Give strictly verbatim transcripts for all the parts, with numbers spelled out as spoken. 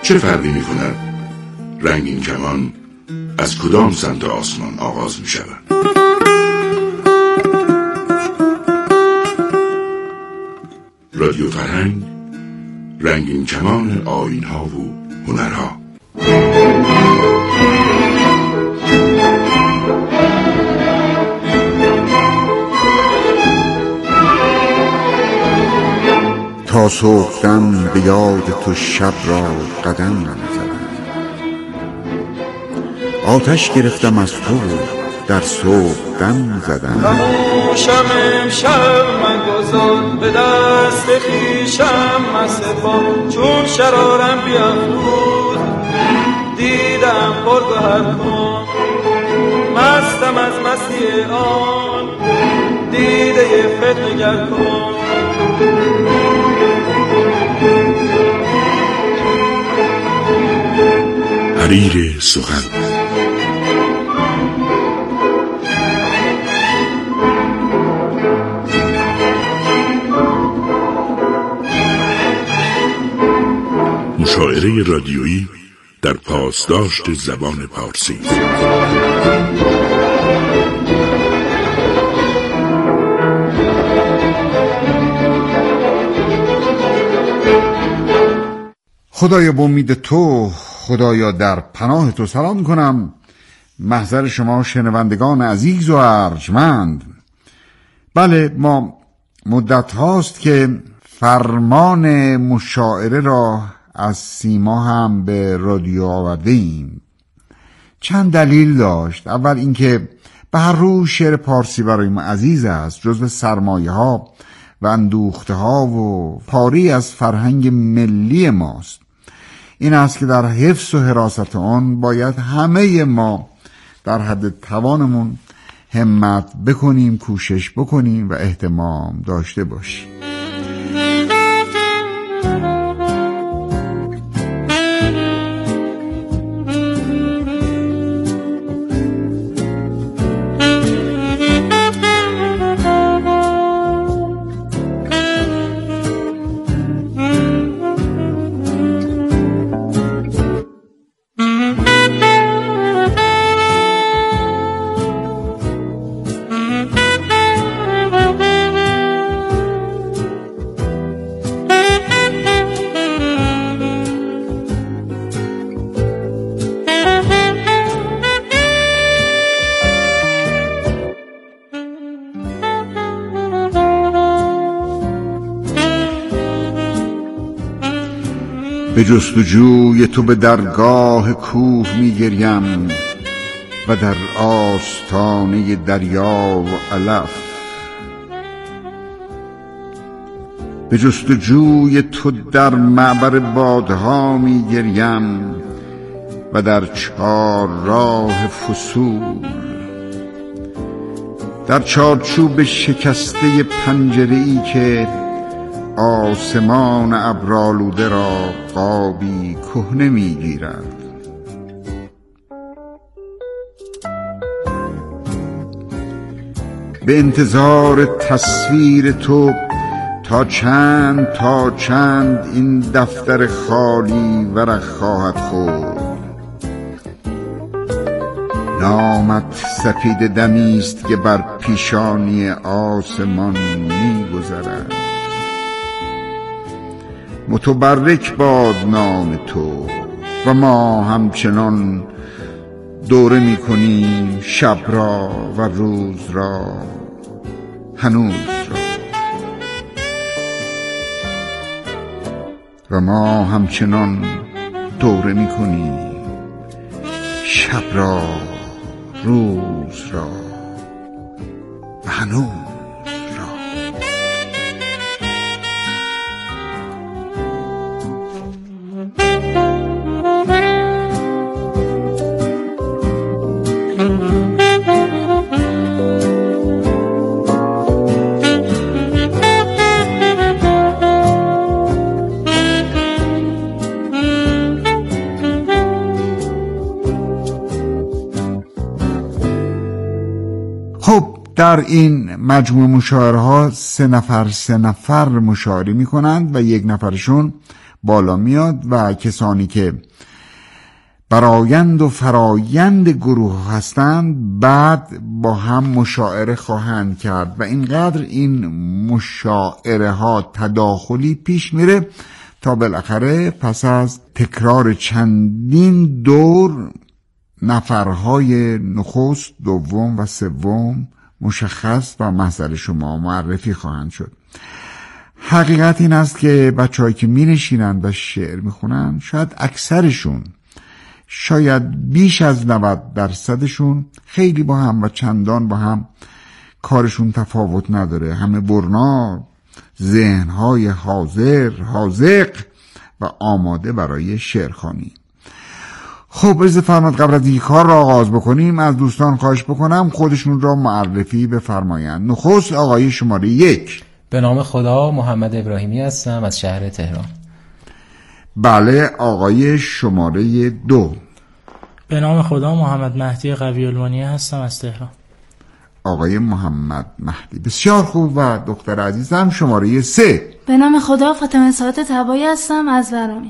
چه فرقی می کند رنگین کمان از کدام سمت آسمان آغاز می شود؟ رادیو فرهنگ، رنگین کمان آیین‌ها و هنرها. تا صبحدم به یاد تو شب را قدم نزدم، آتش گرفتم از تو در صبحدم زدم. خموشم امشب مگذار به دست خویشم مسپار، چون شرارم بیافروز دیدم پرگوهر کن. مستم از مستی آن دیده فتنگر کن. حریر سخن. مشاعره رادیویی در پاسداشت زبان پارسی. خدایا با امید تو، خدایا در پناه تو سلام کنم محضر شما شنوندگان عزیز و ارجمند. بله، ما مدت هاست که فرمان مشاعره را از سیما هم به رادیو آورده ایم. چند دلیل داشت. اول اینکه به هر روز شعر پارسی برای ما عزیز است، جزو سرمایه ها و اندوخته ها و پاری از فرهنگ ملی ماست. این است که در حفظ و حراست آن باید همه ما در حد توانمون همت بکنیم، کوشش بکنیم و اهتمام داشته باشیم. به جستجوی تو به درگاه کوه می گریم و در آستانه دریا و علف. به جستجوی تو در معبر بادها می گریم و در چار راه فصول. در چارچوب شکسته پنجره‌ای که آسمان ابرآلوده را قابی کهنه می‌گیرد. به انتظار تصویر تو تا چند تا چند این دفتر خالی ورق خواهد خورد. نامت سپید دمی است که بر پیشانی آسمان می‌گذرد. متبرک باد نام تو و ما همچنان دوره می کنیم شب را و روز را، هنوز را. و ما همچنان دوره می کنیم شب را، روز را و هنوز. در این مجموعه مشاعره ها سه نفر سه نفر مشاعره می کنند و یک نفرشون بالا میاد و کسانی که برآیند و فرایند گروه هستند بعد با هم مشاعره خواهند کرد و اینقدر این مشاعره ها تداخلی پیش میره تا بالاخره پس از تکرار چندین دور نفرهای نخست، دوم و سوم مشخص و محضر شما معرفی خواهند شد. حقیقت این است که بچه‌هایی که می نشینند و شعر می خونند شاید اکثرشون، شاید بیش از نود درصدشون خیلی با هم و چندان با هم کارشون تفاوت نداره، همه برنا، ذهنهای حاضر، حاذق و آماده برای شعرخوانی. خب از فرماد قبل از این کار را آغاز بکنیم از دوستان خواهش بکنم خودشون را معرفی بفرمایند. نخست آقای شماره یک. به نام خدا، محمد ابراهیمی هستم از شهر تهران. بله. آقای شماره دو. به نام خدا، محمد مهدی قوی المانیه هستم از تهران. آقای محمد مهدی، بسیار خوب. و دختر عزیزم شماره سه. به نام خدا، فاطمه سعادت تبایی هستم از ورامین.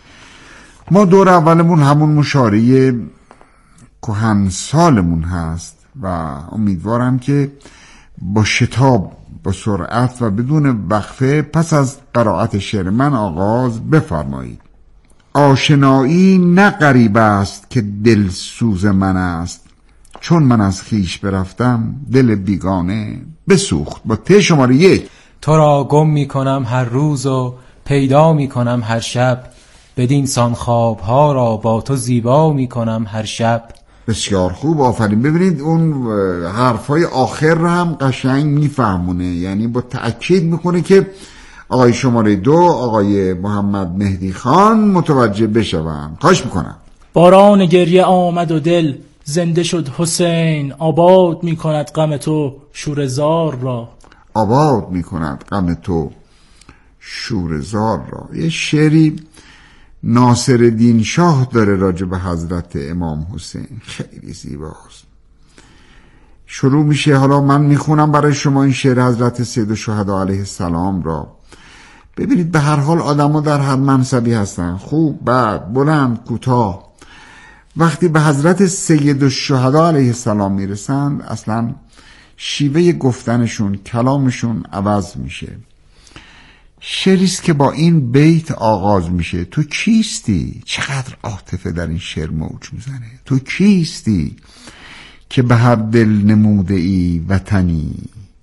ما دور اولمون همون مشاعره کهن سالمون هست و امیدوارم که با شتاب، با سرعت و بدون وقفه پس از قرائت شعر من آغاز بفرمایید. آشنایی نه غریب است که دل سوز من است، چون من از خیش برفتم دل بیگانه بسوخت. با ته شماره یک. تو را گم می کنم هر روز و پیدا می کنم هر شب، بدین سان خواب ها را با تو زیبا می کنم هر شب. بسیار خوب، آفرین. ببینید اون حرفای آخر رو هم قشنگ میفهمونه، یعنی با تأکید میکنه که آقای شماره دو، آقای محمد مهدی خان متوجه بشون. خواهش میکنم. باران گریه آمد و دل زنده شد حسین، آباد میکند غم تو شورزار را. آباد میکند غم تو شورزار را. یه شعری ناصرالدین شاه داره راجع به حضرت امام حسین، خیلی زیباست. شروع میشه، حالا من میخونم برای شما این شعر حضرت سید الشهدا علیه السلام را. ببینید به هر حال آدم ها در هر منصبی هستن، خوب، بد، بلند، کوتاه. وقتی به حضرت سید الشهدا علیه السلام میرسند اصلا شیوه گفتنشون، کلامشون عوض میشه. شعریست که با این بیت آغاز میشه: تو کیستی؟ چقدر عاطفه در این شعر موج میزنه. تو کیستی که به هر دل نموده ای وطنی،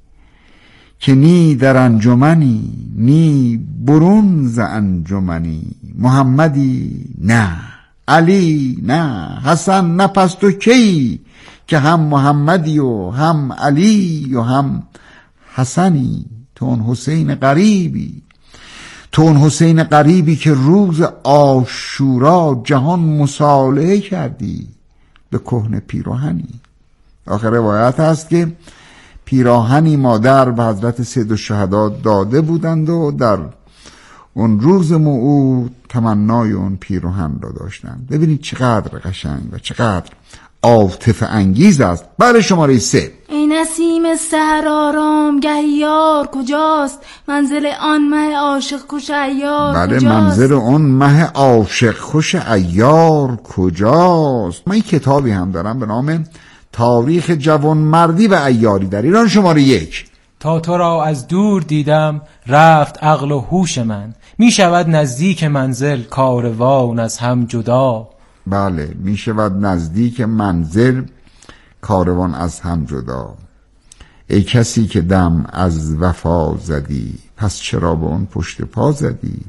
که نی در انجمنی نی برون ز انجمنی، محمدی نه، علی نه، حسن نه، پس تو کی که هم محمدی و هم علی و هم حسنی؟ تو اون حسین غریبی، تو اون حسین غریبی که روز عاشورا جهان مصالحه کردی به کهنه پیراهنی. آخر روایت هست که پیراهنی مادر به حضرت سید الشهدا داده بودند و در اون روز موعود تمنای اون پیراهن را داشتند. ببینید چقدر قشنگ و چقدر عاطفه انگیز است. بله شماره سه. ای نسیم سحر آرام گه یار کجاست، منزل آن مه عاشق خوش عیار بله کجاست؟ منزل اون مه عاشق خوش عیار کجاست؟ من این کتابی هم دارم به نام تاریخ جوانمردی و عیاری در ایران. شماره یک. تا تو را از دور دیدم رفت عقل و هوش من، می شود نزدیک منزل کاروان از هم جدا. بله می شود نزدیک منزل کاروان از هم جدا. ای کسی که دم از وفا زدی، پس چرا به اون پشت پا زدی؟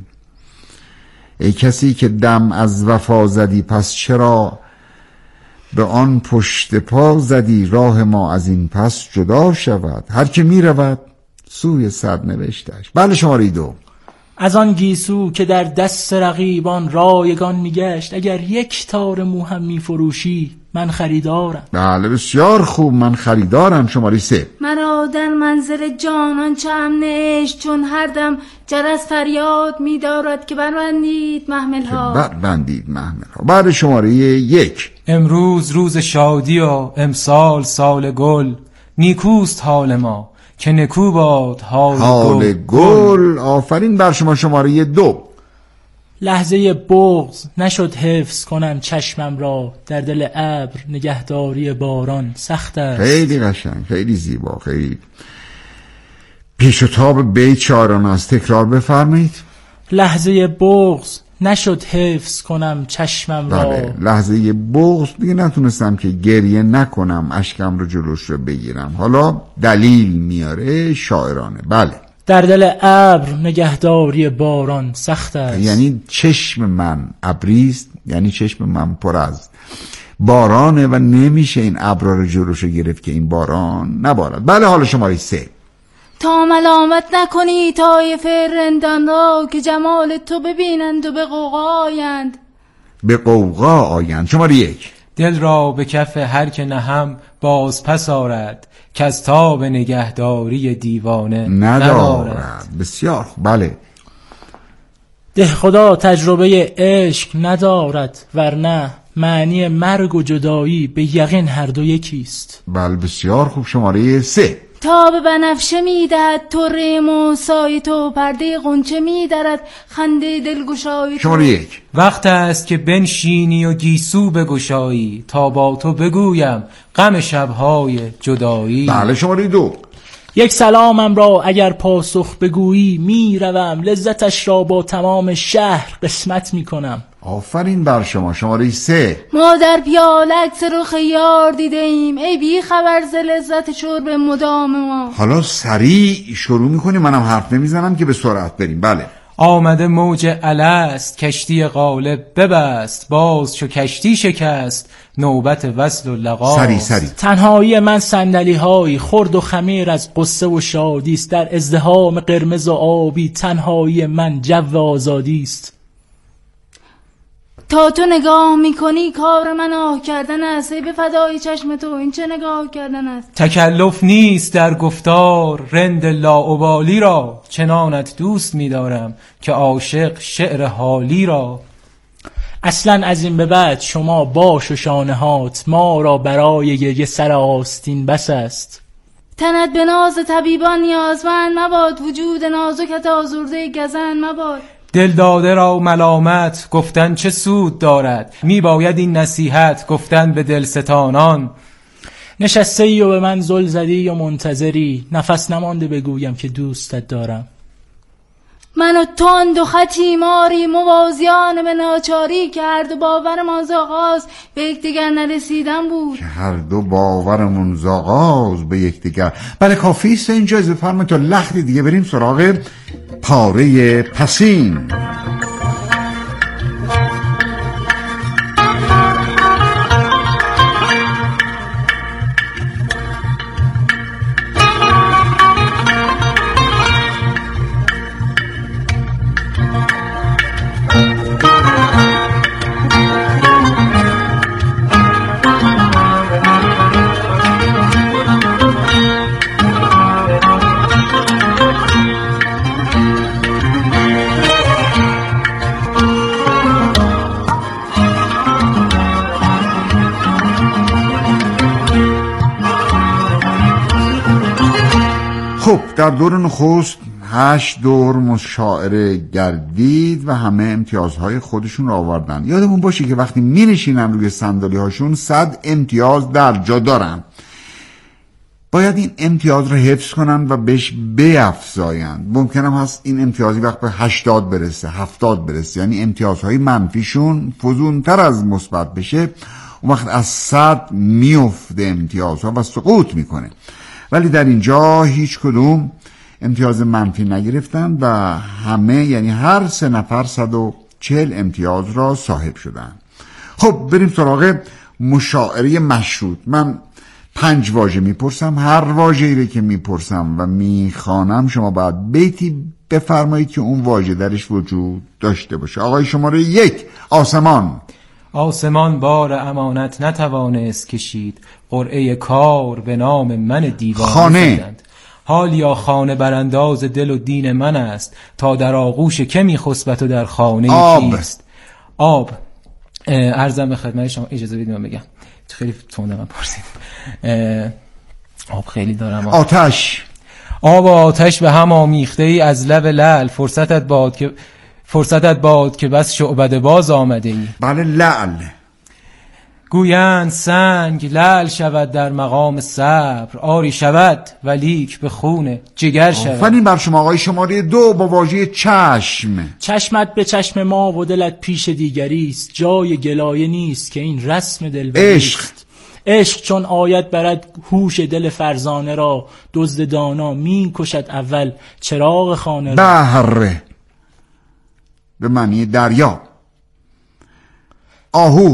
ای کسی که دم از وفا زدی، پس چرا به آن پشت پا زدی؟ راه ما از این پس جدا شود، هر که می رود سوی سرنوشتش. بله شماره دو. از آن گیسو که در دست رقیبان رایگان میگشت، اگر یک تار مو هم میفروشی من خریدارم. بله بسیار خوب، من خریدارم. شماره سه. مرا در منزل جانان چه امن عشق، چون هر دم جرس فریاد می‌دارد که بربندید محمل ها. بربندید محمل ها. بله شماره یک. امروز روز شادی و امسال سال گل، نیکوست حال ما که نکو باد حال, حال گل. گل. آفرین بر شما. شماره دو. لحظه بغض نشد حفظ کنم چشمم را، در دل ابر نگهداری باران سخت است. خیلی قشنگ، خیلی زیبا، خیلی پیش و تاب بیت شاعران از تکرار بفرمایید. لحظه بغض نشد حفظ کنم چشمم را. بله، لحظه بغض دیگه نتونستم که گریه نکنم، اشکم رو جلوش رو بگیرم. حالا دلیل میاره شاعرانه. بله، در دل ابر نگهداری باران سخت است. یعنی چشم من ابریست، یعنی چشم من پر از بارانه و نمیشه این ابرا رو جلوش رو گرفت که این باران نبارد. بله، حالا شماره سه. تا ملامت نکنی طایف رندان را، که جمال تو ببینند و به غوغا آیند. به غوغا آیند. شماره یک. دل را به کف هر که نهم باز پس آرد، که از تاب نگهداری دیوانه ندارد. ندارد. بسیار خوب. بله. ده خدا تجربه عشق ندارد، ورنه معنی مرگ و جدایی به یقین هر دو یکیست. بله، بسیار خوب. شماره سه. تا به بنفشه میدهد طره موسای تو، پرده غنچه میدرد خنده دلگشای تو. شماره یک. وقت است که بنشینی و گیسو بگشایی، تا با تو بگویم غم شبهای جدایی. بله، شماره دو. یک سلامم را اگر پاسخ بگویی، میروم لذتش را با تمام شهر قسمت میکنم. آفرین بر شما. شماره سه. ما در پیاله عکس رخ یار دیده ایم، ای بی خبر ز لذت شرب مدام ما. حالا سریع شروع میکنیم، منم حرف نمیزنم که به سرعت بریم. بله. آمده موج الست کشتی غالب ببست، باز چو کشتی شکست نوبت وصل و لقا. سری سری. تنهایی من صندلی های خرد و خمیر از قصه و شادی است، در ازدحام قرمز و آبی تنهایی من جو آزادی است. تا تو نگاه میکنی کار من آه کردن است، ای به فدای چشم تو این چه نگاه کردن است. تکلف نیست در گفتار رند لاابالی را، چنانت دوست می‌دارم که عاشق شعر حالی را. اصلا از این به بعد شما باش و شانهات، ما را برای گریه سر آستین بس است. تنت به ناز طبیبان نیازمند مباد، وجود نازکت آزرده گزند مباد. دل داده را ملامت گفتن چه سود دارد، می باید این نصیحت گفتن به دلستانان. نشسته ای و به من زل زدی و منتظری، نفس نمانده بگویم که دوستت دارم. من و تو اند و خطی ماری موازیان به ناچاری، که هر دو باورمان ز آغاز به یکدیگر نرسیدن بود. که هر دو باورمون ز آغاز به یکدیگر. بله، کافی است اینجا. اجازه فرمایید تا لختی دیگه بریم سراغ پاره پسین. خب، در دور نخست هشت دور مشاعره گردید و همه امتیازهای خودشون رو آوردن. یادمون باشه که وقتی می نشینن روی صندلی هاشون صد امتیاز در جا دارن، باید این امتیاز رو حفظ کنن و بهش بیفزایند. ممکنم هست این امتیازی وقت به هشتاد برسه، هفتاد برسه، یعنی امتیازهای منفیشون فزونتر از مثبت بشه، اون وقت از صد میفته امتیازها و سقوط میکنه. ولی در اینجا هیچ کدوم امتیاز منفی نگرفتن و همه، یعنی هر سه نفر صد و چهل امتیاز را صاحب شدن. خب بریم سراغ مشاعره مشروط. من پنج واژه میپرسم، هر واژه‌ای رو که میپرسم و میخوانم شما باید بیتی بفرمایید که اون واژه درش وجود داشته باشه. آقای شماره یک، آسمان. آسمان بار امانت نتوانست کشید، قرعه کار به نام من دیوانه خانه. زدند. حال یا خانه برانداز دل و دین من است، تا در آغوش که میخسبت و در خانه آب. کیست. آب. عرضم به خدمت شما، اجازه بدید من بگم، خیلی تونده من پرسید. آب خیلی دارم. آب. آتش. آب و آتش به هم آمیخته ای از لب لعل، فرصتت باد که فرصتت باد که بس شعبده باز آمده ای. بله لعل. گویند سنگ لعل شود در مقام صبر، آری شود ولیک به خون جگر شود. آفرین بر شما. آقای شماره دو با واژه چشم. چشمت به چشم ما و دلت پیش دیگریست، جای گلایه نیست که این رسم دلبری عشق. است. عشق چون آیت برد هوش دل فرزانه را، دزد دانا می کشد اول چراغ خانه را. بحر به معنی دریا. آهو.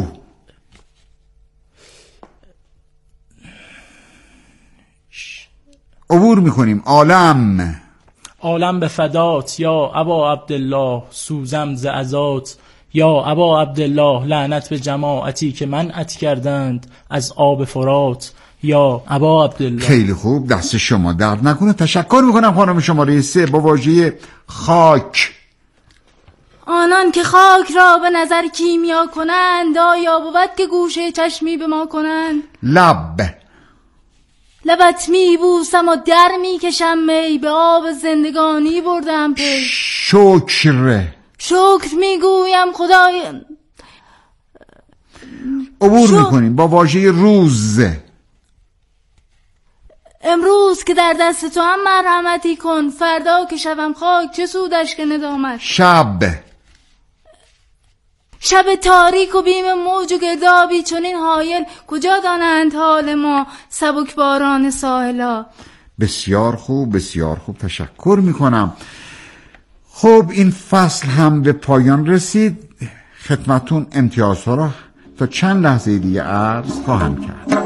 عبور میکنیم. عالم. عالم به فدات یا ابا عبدالله، سوزم ز عزات یا ابا عبدالله. لعنت به جماعتی که منعت کردند از آب فرات یا ابا عبدالله. خیلی خوب، دست شما درد نکنه. تشکر میکنم خانم شماره سه با واژه خاک. آنان که خاک را به نظر کیمیا کنند، آیا بود که گوشه چشمی به ما کنند. لب. لبت می بوسم و در می کشم می، به آب زندگانی بردم پی. شکر. شکر می گویم خدای. عبور شک... میکنیم با واژه روز. امروز که در دست تو هم مرحمتی کن، فردا که شبم خاک چه سودش که ندامت. شب. شب تاریک و بیم موج و گردابی چنین حایل، کجا دانند حال ما سبک باران ساحلا. بسیار خوب، بسیار خوب، تشکر میکنم. خب این فصل هم به پایان رسید. خدمتون امتیازها را تا چند لحظه دیگه عرض خواهم کرد.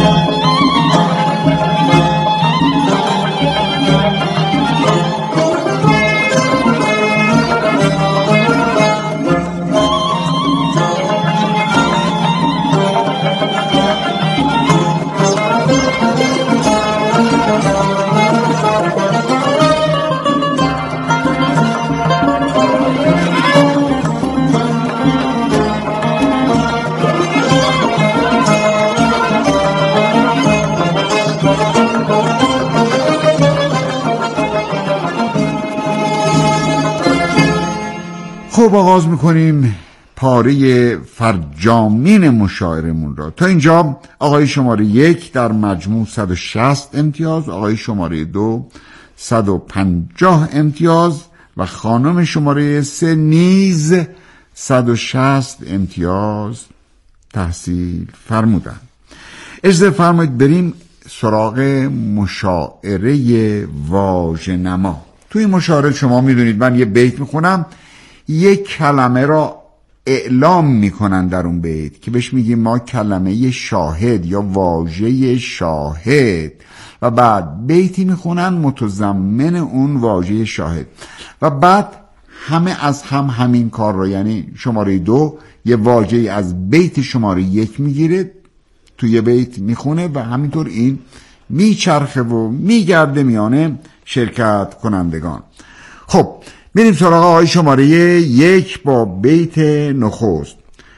خب آغاز میکنیم پاره فرجامین مشاعرمون را. تا اینجا آقای شماره یک در مجموع صد و شصت امتیاز، آقای شماره دو صد و پنجاه امتیاز و خانم شماره سه نیز صد و شصت امتیاز تحصیل فرمودن. اجازه فرمایید بریم سراغ مشاعره واژه‌نما. توی مشاعره شما میدونید من یه بیت میخونم، یک کلمه را اعلام میکنن در اون بیت که بهش میگیم ما کلمه شاهد یا واژه شاهد، و بعد بیتی میخونن متضمن اون واژه شاهد و بعد همه از هم همین کار رو، یعنی شماره دو یه واژه از بیت شماره یک میگیره توی بیت میخونه و همینطور این میچرخه و میگرده میانه شرکت کنندگان. خب بریم سراغ آقای شماره یک با بیت نخست.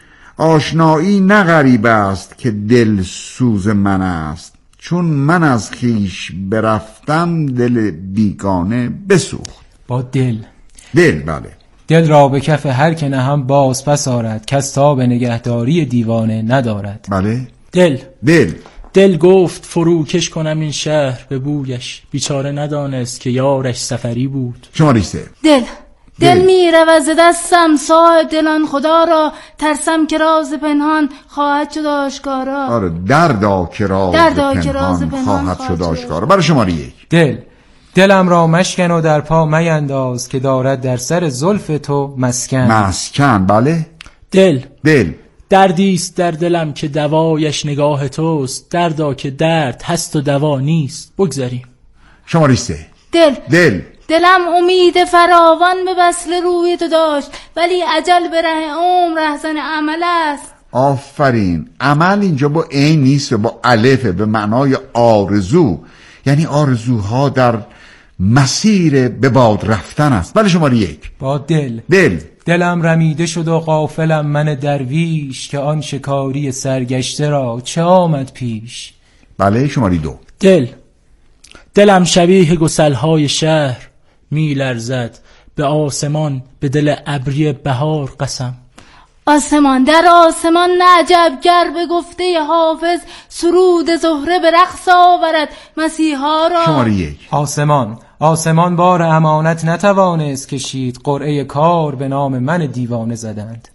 آشنایی نه غریب است که دل سوز من است، چون من از خیش برفتم دل بیگانه بسوخت. با دل. دل بله. دل را به کف هر که نهم باز پس آرد، کس تا به نگهداری دیوانه ندارد. بله. دل. دل. دل گفت فروکش کنم این شهر به بویش، بیچاره ندانست که یارش سفری بود. شماره سه. دل. دل دل. می رود ز دستم صاحب دلان خدا را، ترسم که راز پنهان خواهد شد آشکارا. آره دردا که راز دردا که راز پنهان پنهان خواهد خواهد شد شد. آشکارا. برای شماره یک. دل. دلم را مشکن و در پا مینداز، که دارد در سر زلف تو مسکن. مسکن بله. دل. دل. دردیست در دلم که دوایش نگاه توست، دردا که درد هست و دوا نیست. بگذاریم. شماره سه. دل. دل. دلم امید فراوان به وصل روی تو داشت، ولی عجل به ره عمر رهزن عمل است. آفرین. عمل اینجا با عین نیست و با الفه، به معنای آرزو، یعنی آرزوها در مسیر به باد رفتن است. بله شماره یک. با دل. دل. دلم رمیده شد و غافلم من درویش، که آن شکاری سرگشته را چه آمد پیش. بله شماره دو. دل. دلم شبیه گسلهای شهر می لرزد، به آسمان به دل ابری بهار قسم. آسمان در آسمان نعجب گر به گفته حافظ سرود زهره به رقص آورد مسیحا را. شماره یک. آسمان آسمان بار امانت نتوانست کشید، قرعه کار به نام من دیوانه زدند.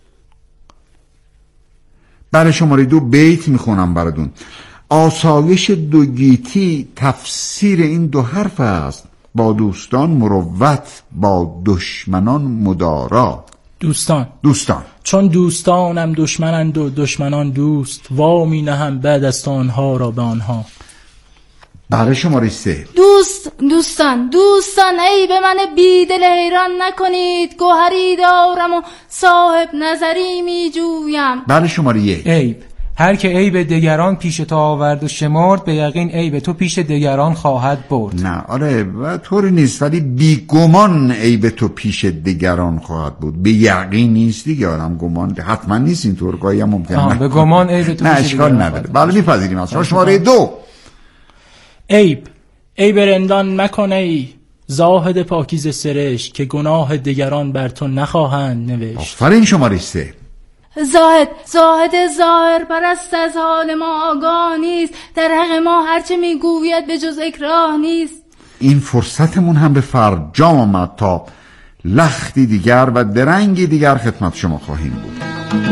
برای شماره دو بیت میخونم براتون. آسایش دو گیتی تفسیر این دو حرف است، با دوستان مروت با دشمنان مدارا. دوستان دوستان چون دوستانم دشمنند و دشمنان دوست، وامی نهم بعد از آنها را به آنها. برای شماره سه. دوست دوستان دوستان ای به من بیدل حیران نکنید، گوهری دارم و صاحب نظری می جویم. برای شماره یک. عیب هر که عیب دیگران پیش تو آورد و شمرد، به یقین عیب تو پیش دیگران خواهد برد. نه آره و طوری نیست، ولی بیگمان عیب تو پیش دیگران خواهد بود. به یقین نیست دیگه، آدم گمان حتما نیست، اینطور گاهی هم ممکنه به گمان عیب تو نه پیش اشکال دیگران نداره. بله میپذیریم. از شماره دو. عیب عیب رندان مکن ای زاهد پاکیزه سرشت، که گناه دیگران بر تو نخواهند نوشت. آفرین. شماره سه. زاهد زاهد ظاهر پرست از حال ما آگاه نیست، در حق ما هرچه میگوید به جز اکراه نیست. این فرصتمون هم به فرجام آمد تا لختی دیگر و درنگی دیگر خدمت شما خواهیم بود.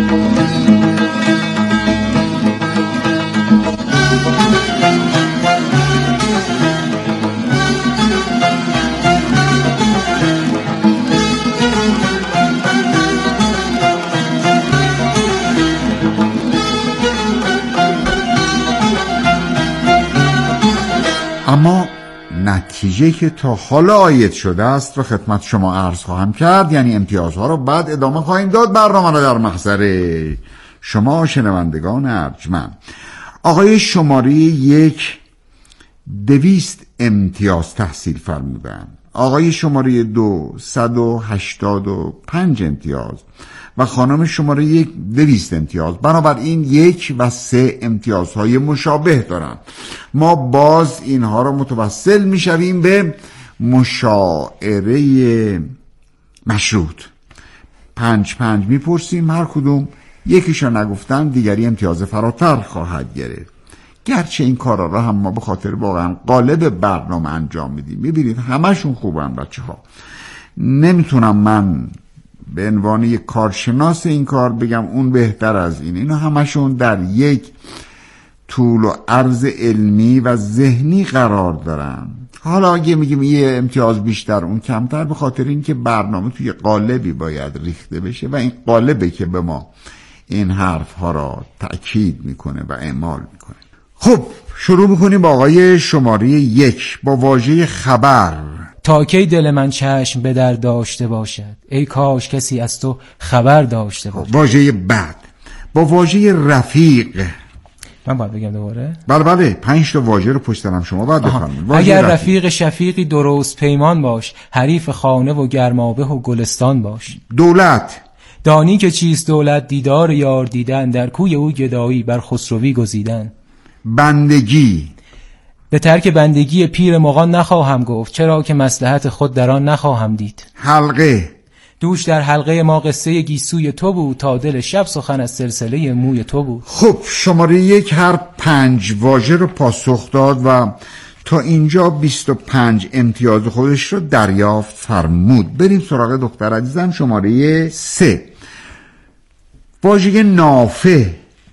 اما نتیجه که تا حالا عاید شده است و خدمت شما عرض خواهم کرد، یعنی امتیازها رو بعد ادامه خواهیم داد. برنامه رو در محضر شما شنوندگان ارجمند. آقای شماره یک دویست امتیاز تحصیل فرمودن، آقای شماره دو صد و هشتاد و پنج امتیاز و خانم شماره یک دویست امتیاز. بنابراین یک و سه امتیازهای مشابه دارن. ما باز اینها رو متوسل میشویم به مشاعره مشروط. پنج پنج میپرسیم، هر کدوم یکیشو نگفتن دیگری امتیاز فراتر خواهد گرفت. گرچه این کارا را هم ما به خاطر واقعا قالب برنامه انجام میدیم. میبینید همشون خوبن بچه ها. نمیتونم من به عنوان یک کارشناس این کار بگم اون بهتر از این. اینا همشون در یک طول و عرض علمی و ذهنی قرار دارن. حالا اگه میگیم یه امتیاز بیشتر اون کمتر، به خاطر اینکه برنامه توی قالبی باید ریخته بشه و این قالبه که به ما این حرف ها را تأکید میکنه و اعمال میکنه. خب شروع میکنیم با آقای شماره یک با واژه خبر. تا کی دل من چشم به در داشته باشد، ای کاش کسی از تو خبر داشته باشد. واژه بعد با واژه رفیق. من باید بگم دوباره؟ بله بله پنج تا واژه رو پشت سرم شما باید بفرمایید. اگر رفیق. رفیق شفیقی درست پیمان باش، حریف خانه و گرمابه و گلستان باش. دولت. دانی که چیست دولت، دیدار یار دیدن، در کوی او گدایی بر خسروی گزیدن. بندگی. به ترک بندگی پیر مغان نخواهم گفت، چرا که مصلحت خود در آن نخواهم دید. حلقه. دوش در حلقه ما قصه گیسوی تو بود، تا دل شب سخن از سلسله موی تو بود. خب شماره یک هر پنج واژه رو پاسخ داد و تا اینجا بیست و پنج امتیاز خودش رو دریافت فرمود. بریم سراغ دختر عزیزم. شماره سه واژه نافه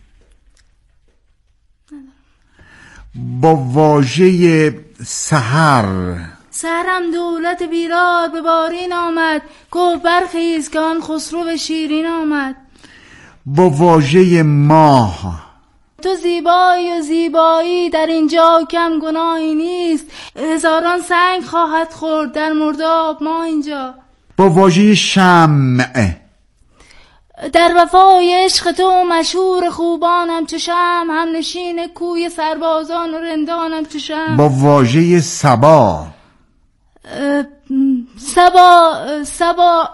با واژه سحر. سحرم دولت بیرار به بارین آمد، گفت برخیز که آن خسرو به شیرین آمد. با واژه ماه. تو زیبایی و زیبایی در اینجا کم گناهی نیست، هزاران سنگ خواهد خورد در مرداب ما اینجا. با واژه شمع. در وفای عشق تو مشهور خوبانم چو شمع، هم نشین کوی سربازان و رندانم چو شمع. با واژه صبا. صبا صبا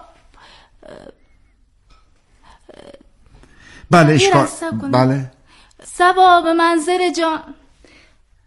بله اشکال. بله صبا به منزل جان.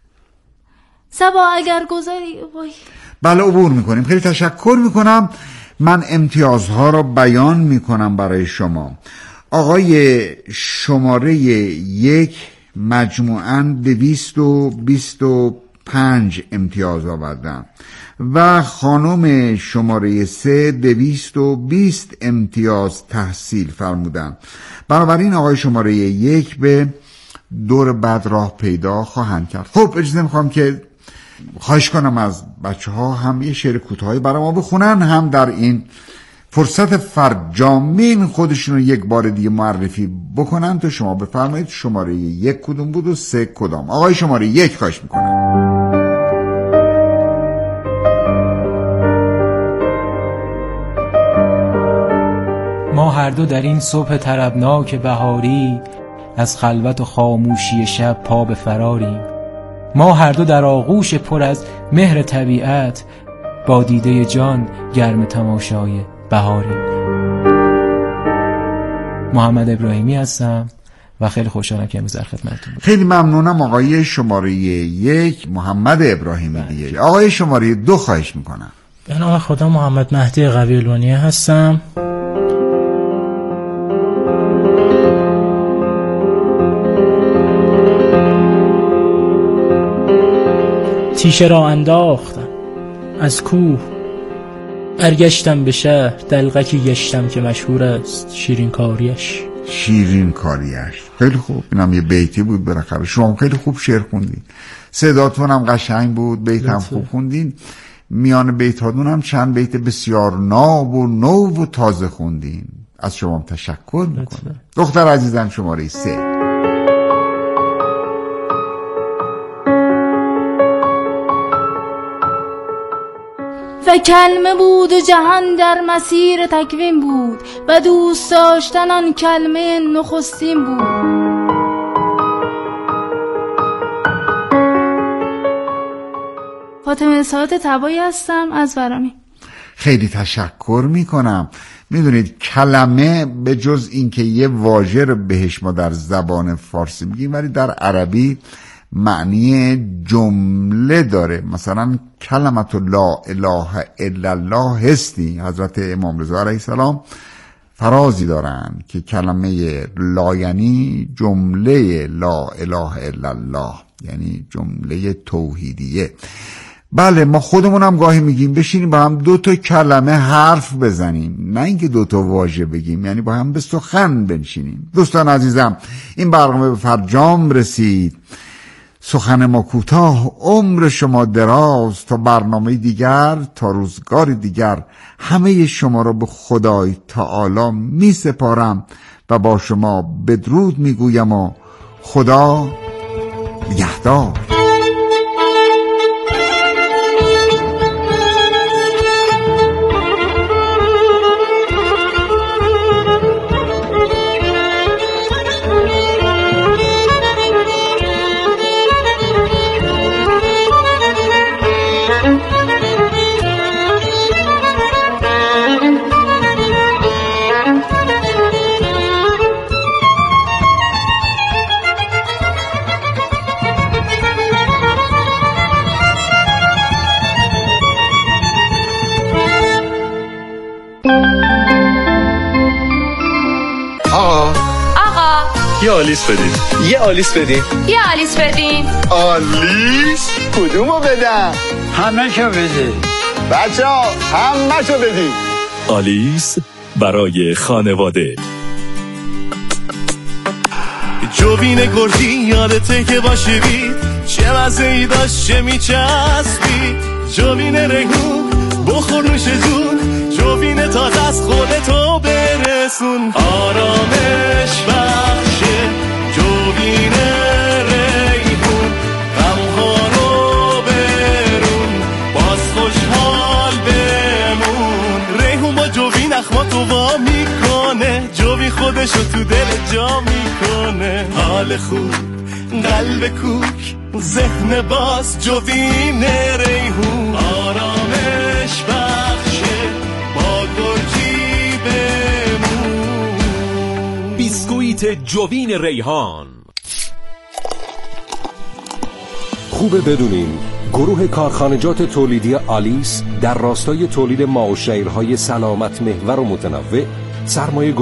صبا اگر گذاری. بله عبور میکنیم. خیلی تشکر میکنم. من امتیازها را بیان می کنم برای شما. آقای شماره یک مجموعاً دویست و بیست و پنج امتیاز آوردن و خانم شماره سه دویست و بیست امتیاز تحصیل فرمودن. بنابراین آقای شماره یک به دور بعد راه پیدا خواهند کرد. خب اجازه میخوام که خواهش کنم از بچه ها هم یه شعر کوتاهی برای ما بخونن، هم در این فرصت فرجامین خودشون رو یک بار دیگه معرفی بکنن تا شما بفرمایید شماره یک کدوم بود و سه کدام. آقای شماره یک خواهش میکنم. ما هر دو در این صبح طربناک بهاری از خلوت و خاموشی شب پا به فراریم. ما هر دو در آغوش پر از مهر طبیعت با دیده جان گرم تماشای بهاریم. محمد ابراهیمی هستم و خیلی خوشحالم که امروز در خدمتتون بودم. خیلی ممنونم آقای شماره یک محمد ابراهیمی دیگه. آقای شماره دو خواهش میکنم. به نام خدا محمد مهدی قوی‌البنیه هستم. تیشه را انداختم از کوه، برگشتم به شهر، دلقکی گشتم که مشهور است شیرین کاریش. شیرین کاریش خیلی خوب. اینم یه بیتی بود بالاخره. شما خیلی خوب شعر خوندین، صداتون هم قشنگ بود، بیت هم خوب خوندین. میان بیت هاتون هم چند بیت بسیار ناب و نو و تازه خوندین. از شما تشکر میکنم. دختر عزیزم شماره سه. و کلمه بود و جهان در مسیر تکوین بود و دوست داشتن آن کلمه نخستین بود. فاطمه ساعت تبایی هستم از ورامین. خیلی تشکر میکنم. میدونید کلمه به جز اینکه یه واژه رو بهش ما در زبان فارسی میگیم ولی در عربی معنی جمله داره. مثلا کلمت لا اله الا الله هستی. حضرت امام رضا علیه السلام فرازی دارن که کلمه لا یعنی جمله لا اله الا الله، یعنی جمله توحیدیه. بله ما خودمون هم گاهی میگیم بشینیم با هم دو تا کلمه حرف بزنیم، نه اینکه دو تا واژه بگیم، یعنی با هم به سخن بنشینیم. دوستان عزیزم این برنامه به فرجام رسید. سخن ما کوتاه، عمر شما دراز. تا برنامه دیگر، تا روزگار دیگر، همه شما را به خدای تعالی می سپارم و با شما بدرود می گویم و خدا نگهدار. یه آلیس بدین. یه آلیس بدین. یه آلیس بدین. آلیس؟ کدومو بدم؟ همه شو بدین. بچه ها همه شو بدین. آلیس برای خانواده. جوین گردی یادته که باشی بید، چه مزه‌ای داشت چه میچسبی. جوین ریحون بخور نوش جون، جوین تازه از خودتو برسون. آرامش بخشه جوین ریحون، غمها رو برون باز خوشحال بمون. ریحون با جوین اخماتو وا میکنه، جوین خودشو تو دل جا میکنه. حال خوب قلب کوک ذهن باز جوین ریحون. آرامش بخشه با گرجی بمون. بیسکویت جوین ریحان. خوبه بدونین گروه کارخانجات تولیدی آلیس در راستای تولید ماء و شیرهای سلامت محور و متنوع سرمایه